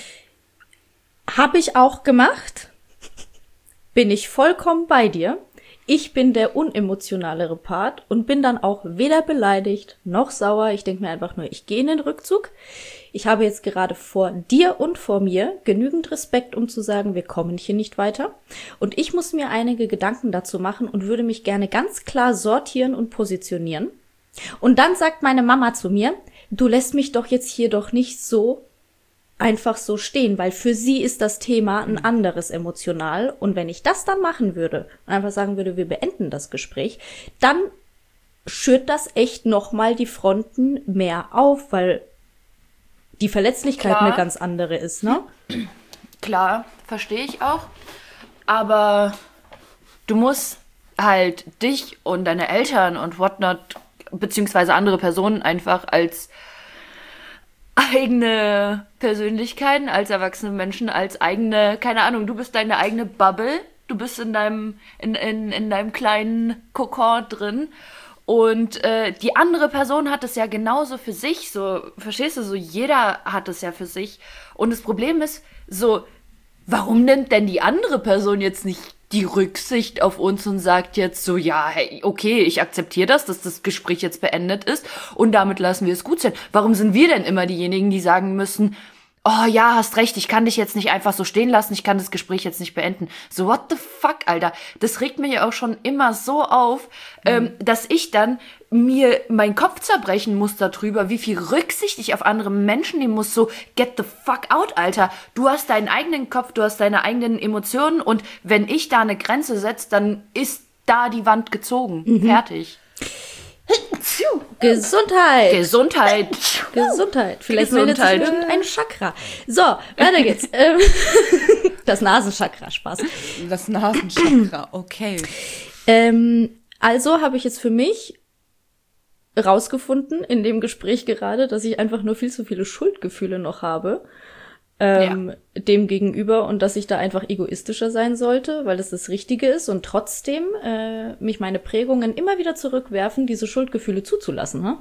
Hab ich auch gemacht. Bin ich vollkommen bei dir. Ich bin der unemotionalere Part und bin dann auch weder beleidigt noch sauer. Ich denke mir einfach nur, ich gehe in den Rückzug. Ich habe jetzt gerade vor dir und vor mir genügend Respekt, um zu sagen, wir kommen hier nicht weiter. Und ich muss mir einige Gedanken dazu machen und würde mich gerne ganz klar sortieren und positionieren. Und dann sagt meine Mama zu mir, du lässt mich doch jetzt hier doch nicht so einfach so stehen, weil für sie ist das Thema ein anderes emotional. Und wenn ich das dann machen würde und einfach sagen würde, wir beenden das Gespräch, dann schürt das echt nochmal die Fronten mehr auf, weil die Verletzlichkeit Klar. eine ganz andere ist, ne? Klar, verstehe ich auch. Aber du musst halt dich und deine Eltern und whatnot, beziehungsweise andere Personen einfach als eigene Persönlichkeiten, als erwachsene Menschen, als eigene, keine Ahnung, du bist deine eigene Bubble, du bist in deinem, in, in, in deinem kleinen Kokon drin und äh, die andere Person hat es ja genauso für sich, so, verstehst du, so jeder hat es ja für sich und das Problem ist, so, warum nimmt denn die andere Person jetzt nicht die Rücksicht auf uns und sagt jetzt so, ja, hey, okay, ich akzeptiere das, dass das Gespräch jetzt beendet ist und damit lassen wir es gut sein. Warum sind wir denn immer diejenigen, die sagen müssen, oh ja, hast recht, ich kann dich jetzt nicht einfach so stehen lassen, ich kann das Gespräch jetzt nicht beenden. So, what the fuck, Alter? Das regt mir ja auch schon immer so auf, mhm. ähm, dass ich dann mir meinen Kopf zerbrechen muss darüber, wie viel Rücksicht ich auf andere Menschen nehmen muss. So, get the fuck out, Alter. Du hast deinen eigenen Kopf, du hast deine eigenen Emotionen und wenn ich da eine Grenze setze, dann ist da die Wand gezogen. Mhm. Fertig. Gesundheit. Gesundheit. Gesundheit. Vielleicht meldet sich Gesundheit. irgendein Chakra. So, weiter geht's. Ähm, das Nasenchakra, Spaß. Das Nasenchakra, okay. Ähm, also habe ich jetzt für mich rausgefunden in dem Gespräch gerade, dass ich einfach nur viel zu viele Schuldgefühle noch habe ähm, ja. dem gegenüber und dass ich da einfach egoistischer sein sollte, weil das das Richtige ist und trotzdem äh, mich meine Prägungen immer wieder zurückwerfen, diese Schuldgefühle zuzulassen. Hm?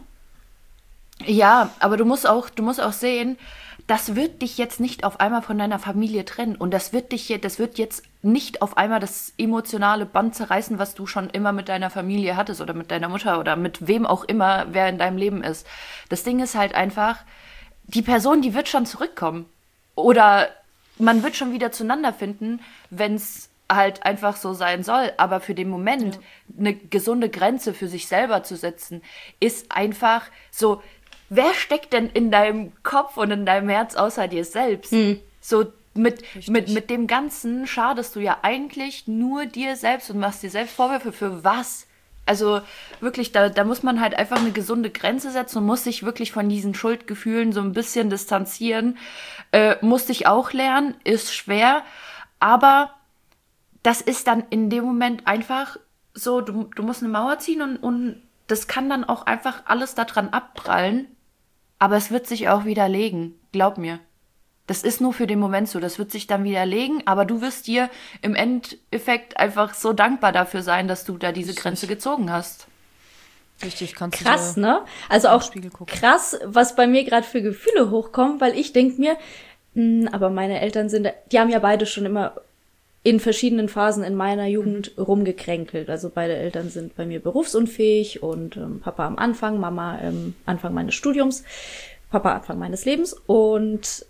Ja, aber du musst auch, du musst auch sehen, das wird dich jetzt nicht auf einmal von deiner Familie trennen und das wird dich, das wird jetzt nicht auf einmal das emotionale Band zerreißen, was du schon immer mit deiner Familie hattest oder mit deiner Mutter oder mit wem auch immer, wer in deinem Leben ist. Das Ding ist halt einfach, die Person, die wird schon zurückkommen oder man wird schon wieder zueinander finden, wenn es halt einfach so sein soll. Aber für den Moment ja. eine gesunde Grenze für sich selber zu setzen, ist einfach so. Wer steckt denn in deinem Kopf und in deinem Herz außer dir selbst? Hm. So mit, mit, mit dem Ganzen schadest du ja eigentlich nur dir selbst und machst dir selbst Vorwürfe für was? Also wirklich, da, da muss man halt einfach eine gesunde Grenze setzen und muss sich wirklich von diesen Schuldgefühlen so ein bisschen distanzieren. Äh, musste ich auch lernen, ist schwer, aber das ist dann in dem Moment einfach so, du, du musst eine Mauer ziehen und, und das kann dann auch einfach alles daran abprallen. Aber es wird sich auch widerlegen, glaub mir. Das ist nur für den Moment so, das wird sich dann widerlegen, aber du wirst dir im Endeffekt einfach so dankbar dafür sein, dass du da diese Grenze gezogen hast. Richtig, kannst du krass, ne? Also auch krass, was bei mir gerade für Gefühle hochkommen, weil ich denke mir, mh, aber meine Eltern sind, die haben ja beide schon immer in verschiedenen Phasen in meiner Jugend rumgekränkelt. Also beide Eltern sind bei mir berufsunfähig und ähm, Papa am Anfang, Mama ähm, Anfang meines Studiums, Papa Anfang meines Lebens. Und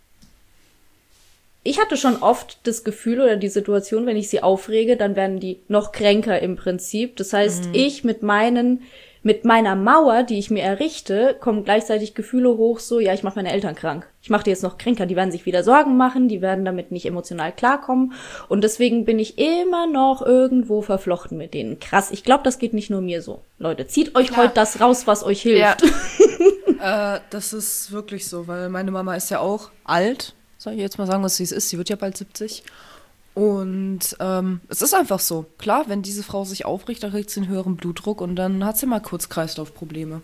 ich hatte schon oft das Gefühl oder die Situation, wenn ich sie aufrege, dann werden die noch kränker im Prinzip. Das heißt, mhm. ich mit meinen, mit meiner Mauer, die ich mir errichte, kommen gleichzeitig Gefühle hoch, so, ja, ich mache meine Eltern krank. Ich mache die jetzt noch kränker, die werden sich wieder Sorgen machen, die werden damit nicht emotional klarkommen und deswegen bin ich immer noch irgendwo verflochten mit denen. Krass, ich glaube, das geht nicht nur mir so. Leute, zieht euch ja. heute das raus, was euch hilft. Ja. äh, das ist wirklich so, weil meine Mama ist ja auch alt, soll ich jetzt mal sagen, was sie ist, sie wird ja bald siebzig. Und ähm, es ist einfach so. Klar, wenn diese Frau sich aufricht, dann kriegt sie einen höheren Blutdruck und dann hat sie mal kurz Kreislaufprobleme.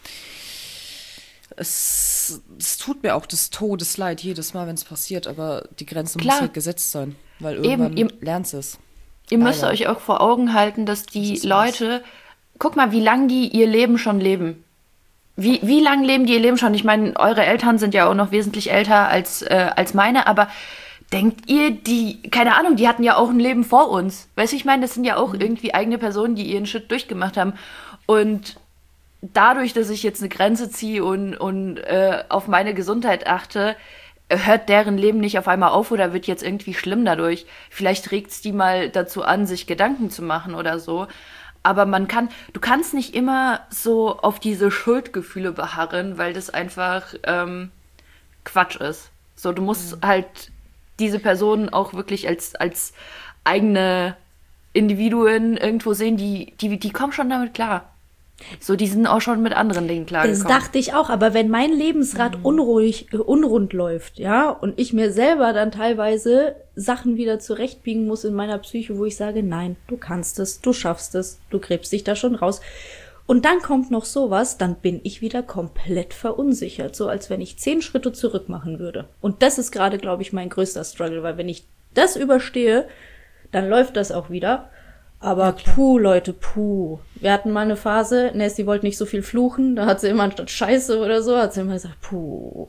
Es, es tut mir auch des Todes leid, jedes Mal, wenn es passiert, aber die Grenze Klar. muss halt gesetzt sein, weil irgendwann Eben, ihr, lernt es. Ihr müsst Leider. euch auch vor Augen halten, dass die das Leute, guck mal, wie lange die ihr Leben schon leben. Wie, wie lange leben die ihr Leben schon? Ich meine, eure Eltern sind ja auch noch wesentlich älter als, äh, als meine, aber denkt ihr, die, keine Ahnung, die hatten ja auch ein Leben vor uns. Weißt du, ich meine, das sind ja auch mhm. irgendwie eigene Personen, die ihren Shit durchgemacht haben. Und dadurch, dass ich jetzt eine Grenze ziehe und, und äh, auf meine Gesundheit achte, hört deren Leben nicht auf einmal auf oder wird jetzt irgendwie schlimm dadurch. Vielleicht regt es die mal dazu an, sich Gedanken zu machen oder so. Aber man kann, du kannst nicht immer so auf diese Schuldgefühle beharren, weil das einfach ähm, Quatsch ist. So, du musst mhm. halt diese Personen auch wirklich als, als eigene Individuen irgendwo sehen, die, die, die kommen schon damit klar. So, die sind auch schon mit anderen Dingen klargekommen. Das dachte ich auch, aber wenn mein Lebensrad mhm. unruhig, äh, unrund läuft, ja, und ich mir selber dann teilweise Sachen wieder zurechtbiegen muss in meiner Psyche, wo ich sage, nein, du kannst es, du schaffst es, du gräbst dich da schon raus. Und dann kommt noch sowas, dann bin ich wieder komplett verunsichert, so als wenn ich zehn Schritte zurück machen würde. Und das ist gerade, glaube ich, mein größter Struggle, weil wenn ich das überstehe, dann läuft das auch wieder. Aber ja, puh, Leute, puh. Wir hatten mal eine Phase, Nessie wollte nicht so viel fluchen, da hat sie immer anstatt Scheiße oder so, hat sie immer gesagt, puh.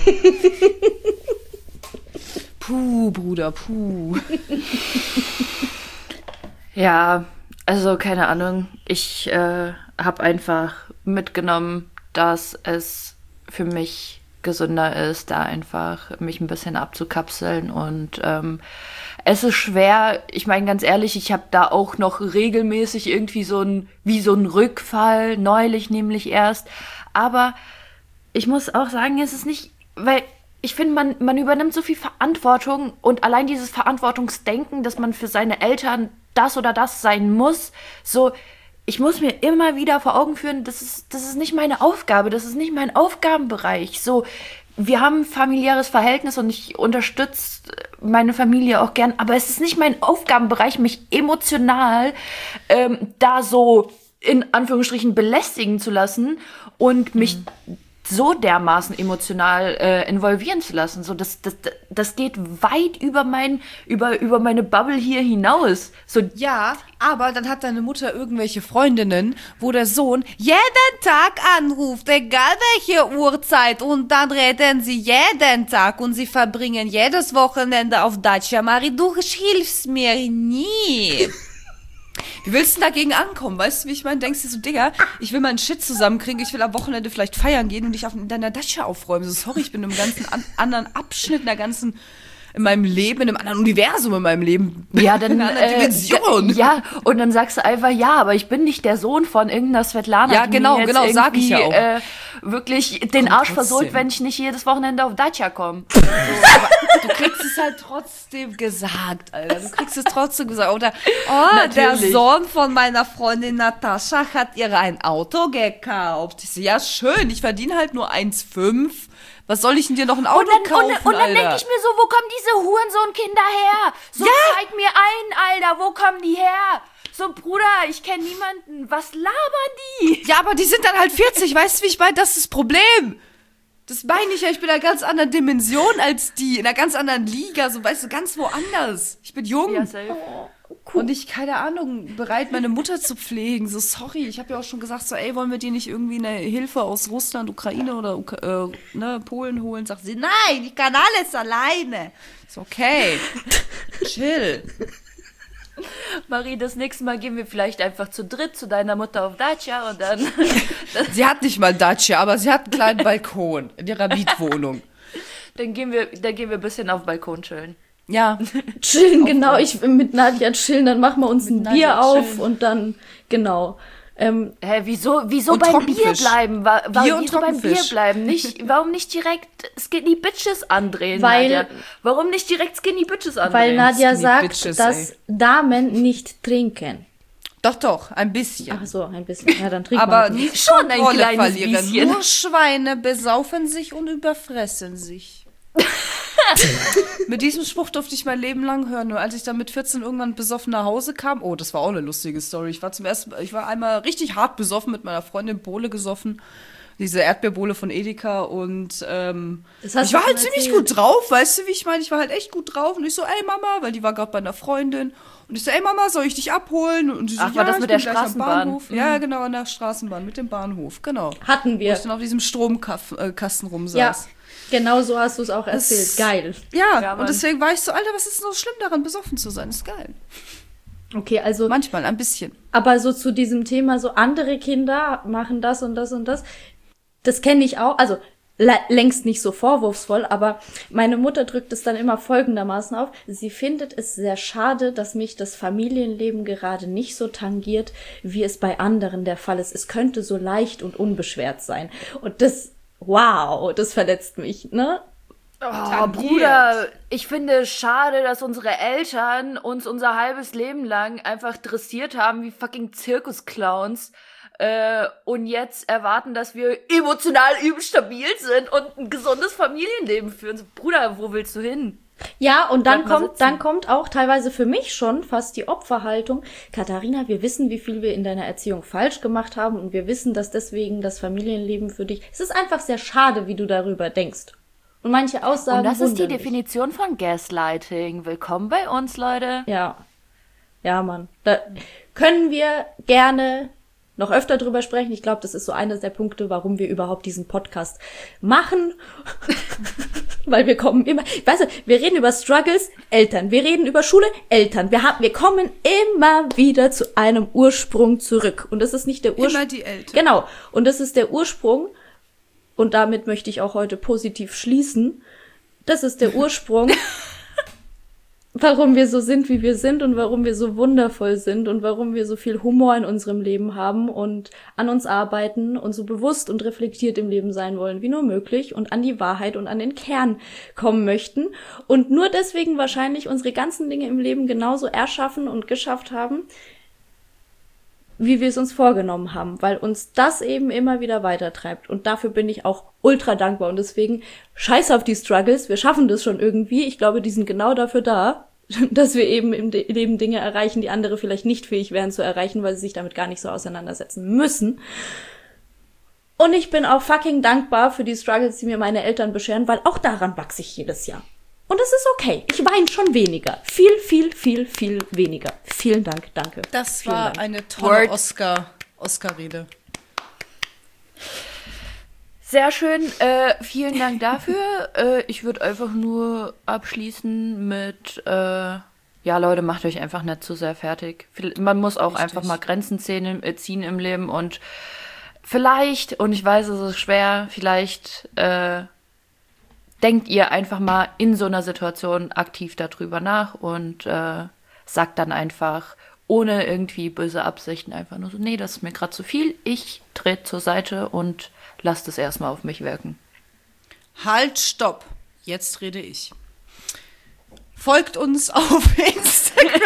Puh, Bruder, puh. Ja, also keine Ahnung. Ich äh, habe einfach mitgenommen, dass es für mich gesünder ist, da einfach mich ein bisschen abzukapseln und ähm, es ist schwer, ich meine ganz ehrlich, ich habe da auch noch regelmäßig irgendwie so ein, wie so ein Rückfall, neulich nämlich erst, aber ich muss auch sagen, es ist nicht, weil ich finde, man, man übernimmt so viel Verantwortung und allein dieses Verantwortungsdenken, dass man für seine Eltern das oder das sein muss, so, ich muss mir immer wieder vor Augen führen, das ist, das ist nicht meine Aufgabe, das ist nicht mein Aufgabenbereich. So, wir haben ein familiäres Verhältnis und ich unterstütze meine Familie auch gern, aber es ist nicht mein Aufgabenbereich, mich emotional ähm, da so in Anführungsstrichen belästigen zu lassen und mich mhm. so dermaßen emotional äh, involvieren zu lassen. So, das, das, das geht weit über mein, über, über meine Bubble hier hinaus. So, ja, aber dann hat deine Mutter irgendwelche Freundinnen, wo der Sohn jeden Tag anruft, egal welche Uhrzeit, und dann reden sie jeden Tag und sie verbringen jedes Wochenende auf Dacia. Mari, du hilfst mir nie. Wie willst du denn dagegen ankommen? Weißt du, wie ich meine? Denkst du so, Digga, ich will mal einen Shit zusammenkriegen, ich will am Wochenende vielleicht feiern gehen und dich auf, in deiner Dacia aufräumen. So, sorry, ich bin in einem ganzen an, anderen Abschnitt, in der ganzen, in meinem Leben, in einem anderen Universum in meinem Leben. Ja, dann, in einer anderen äh, Dimension. Ja, und dann sagst du einfach, ja, aber ich bin nicht der Sohn von irgendeiner Svetlana. Ja, genau, die mir genau, jetzt sag ich ja auch. Äh, wirklich den Komm, Arsch trotzdem. versohlt, wenn ich nicht jedes Wochenende auf Dacia komme. So, aber du kriegst es halt trotzdem gesagt, Alter. Du kriegst es trotzdem gesagt. Oder, oh, der Natürlich. Sohn von meiner Freundin Natascha hat ihr ein Auto gekauft. Ich so, ja, schön, ich verdiene halt nur eins Komma fünf. Was soll ich denn dir noch ein Auto Und dann, kaufen, und, und dann Alter? denke ich mir so, wo kommen diese Hurensohn-Kinder her? So, Ja. zeig mir ein, Alter, wo kommen die her? So, Bruder, ich kenne niemanden. Was labern die? Ja, aber die sind dann halt vierzig, weißt du, wie ich meine? Das ist das Problem. Das meine ich ja, ich bin in einer ganz anderen Dimension als die, in einer ganz anderen Liga, so, weißt du, ganz woanders. Ich bin jung. Ja, safe. Und ich, keine Ahnung, bereit, meine Mutter zu pflegen. So, sorry, ich habe ja auch schon gesagt, so, ey, wollen wir dir nicht irgendwie eine Hilfe aus Russland, Ukraine oder äh, ne, Polen holen? Sagt sie, nein, ich kann alles alleine. Ist okay. Chill. Marie, das nächste Mal gehen wir vielleicht einfach zu dritt zu deiner Mutter auf Dacia und dann... Sie hat nicht mal Dacia, aber sie hat einen kleinen Balkon in ihrer Mietwohnung. dann gehen wir, dann gehen wir ein bisschen auf den Balkon chillen. Ja. Chillen, genau. Ich mit Nadja chillen, dann machen wir uns ein Nadja Bier auf chillen. und dann, genau. Ähm, Hä, wieso, wieso Und beim Bier Trockenfisch. bleiben? Wa wa Bier und wieso beim Bier Trockenfisch. bleiben? Nicht, warum nicht direkt Skinny Bitches andrehen, Weil- Nadja? Warum nicht direkt Skinny Bitches andrehen? weil Nadja Skinny sagt, Bitches, dass ey. Damen nicht trinken. Doch, doch, ein bisschen. Ach so, ein bisschen. Ja, dann trinkt Aber man nicht Schon ein Kontrolle kleines verlieren. bisschen. Nur Schweine besaufen sich und überfressen sich. Mit diesem Spruch durfte ich mein Leben lang hören. Nur als ich dann mit vierzehn irgendwann besoffen nach Hause kam, oh, das war auch eine lustige Story. Ich war zum ersten, ich war einmal richtig hart besoffen mit meiner Freundin Bohle gesoffen. Diese Erdbeerbohle von Edeka und ähm, Das hast ich du war halt schon ziemlich erzählt. gut drauf, weißt du, wie ich meine? Ich war halt echt gut drauf und ich so, ey Mama, weil die war gerade bei einer Freundin und ich so, ey Mama, soll ich dich abholen? Und sie so, Ach, war ja, das ich mit bin der gleich am Straßenbahn? Bahnhof. Mhm. Ja, genau, an der Straßenbahn mit dem Bahnhof, genau. Hatten Wo wir. ich dann auf diesem Stromkasten rumsaß. Ja, genau so hast du es auch Das- erzählt. Geil. Ja, Ja, Mann. und deswegen war ich so, Alter, was ist denn so schlimm daran, besoffen zu sein? Das ist geil. Okay, also, Manchmal, ein bisschen. aber so zu diesem Thema, so andere Kinder machen das und das und das. Das kenne ich auch, also le- längst nicht so vorwurfsvoll, aber meine Mutter drückt es dann immer folgendermaßen auf. Sie findet es sehr schade, dass mich das Familienleben gerade nicht so tangiert, wie es bei anderen der Fall ist. Es könnte so leicht und unbeschwert sein. Und das, wow, das verletzt mich, ne? Oh, Tangiert. Bruder, ich finde es schade, dass unsere Eltern uns unser halbes Leben lang einfach dressiert haben wie fucking Zirkusclowns äh, und jetzt erwarten, dass wir emotional übel stabil sind und ein gesundes Familienleben führen. So, Bruder, wo willst du hin? Ja, und dann Bleib mal kommt, sitzen. dann kommt auch teilweise für mich schon fast die Opferhaltung. Katharina, wir wissen, wie viel wir in deiner Erziehung falsch gemacht haben und wir wissen, dass deswegen das Familienleben für dich, es ist einfach sehr schade, wie du darüber denkst. Und manche Aussagen Und das ist die wundern mich. Definition von Gaslighting. Willkommen bei uns, Leute. Ja. Ja, Mann. Da können wir gerne noch öfter drüber sprechen. Ich glaube, das ist so eines der Punkte, warum wir überhaupt diesen Podcast machen. Weil wir kommen immer, weißt du, wir reden über Struggles, Eltern. Wir reden über Schule, Eltern. Wir haben, wir kommen immer wieder zu einem Ursprung zurück. Und das ist nicht der Ursprung. Immer die Eltern. Genau. Und das ist der Ursprung. Und damit möchte ich auch heute positiv schließen. Das ist der Ursprung, warum wir so sind, wie wir sind und warum wir so wundervoll sind und warum wir so viel Humor in unserem Leben haben und an uns arbeiten und so bewusst und reflektiert im Leben sein wollen, wie nur möglich und an die Wahrheit und an den Kern kommen möchten und nur deswegen wahrscheinlich unsere ganzen Dinge im Leben genauso erschaffen und geschafft haben, wie wir es uns vorgenommen haben, weil uns das eben immer wieder weitertreibt. Und dafür bin ich auch ultra dankbar. Und deswegen scheiß auf die Struggles. Wir schaffen das schon irgendwie. Ich glaube, die sind genau dafür da, dass wir eben im Leben Dinge erreichen, die andere vielleicht nicht fähig wären zu erreichen, weil sie sich damit gar nicht so auseinandersetzen müssen. Und ich bin auch fucking dankbar für die Struggles, die mir meine Eltern bescheren, weil auch daran wachse ich jedes Jahr. Und es ist okay. Ich weine schon weniger. Viel, viel, viel, viel weniger. Vielen Dank, danke. Das Vielen war Dank. eine tolle Word. Oscar, Oscar-Rede. Sehr schön, äh, vielen Dank dafür. äh, ich würde einfach nur abschließen mit, äh, ja Leute, macht euch einfach nicht zu sehr fertig. Viel- Man muss auch Richtig. einfach mal Grenzen ziehen, äh, ziehen im Leben und vielleicht, und ich weiß, es ist schwer, vielleicht äh, denkt ihr einfach mal in so einer Situation aktiv darüber nach und äh, sagt dann einfach, ohne irgendwie böse Absichten, einfach nur so, nee, das ist mir gerade zu viel, ich trete zur Seite und lasst es erstmal auf mich wirken. Halt, stopp. Jetzt rede ich. Folgt uns auf Instagram.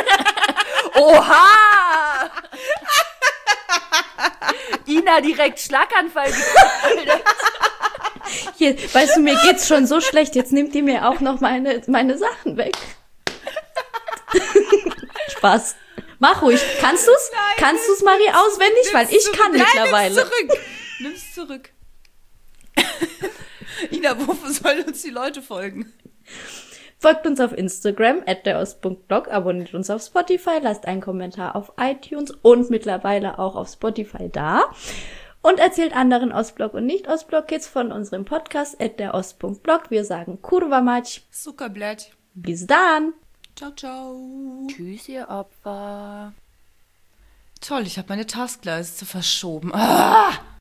Oha! Ina direkt Schlaganfall gekriegt, Alter. Hier, weißt du, mir geht's schon so schlecht. Jetzt nimmt ihr mir auch noch meine, meine Sachen weg. Spaß. Mach ruhig. Kannst du's? Nein, Kannst du's, Marie, auswendig? Weil ich zurück. kann Nein, mittlerweile. Nimm's zurück. Nimm's zurück. Ina, wofür sollen uns die Leute folgen? Folgt uns auf Instagram, at derost.blog, abonniert uns auf Spotify, lasst einen Kommentar auf iTunes und mittlerweile auch auf Spotify da. Und erzählt anderen Ostblock und Nicht-Ostblock-Kids von unserem Podcast, at derost.blog. Wir sagen Kurwa mać. Zuckerblatt. Bis dann! Ciao, ciao. Tschüss, ihr Opfer. Toll, ich habe meine Taskleiste verschoben. Ah!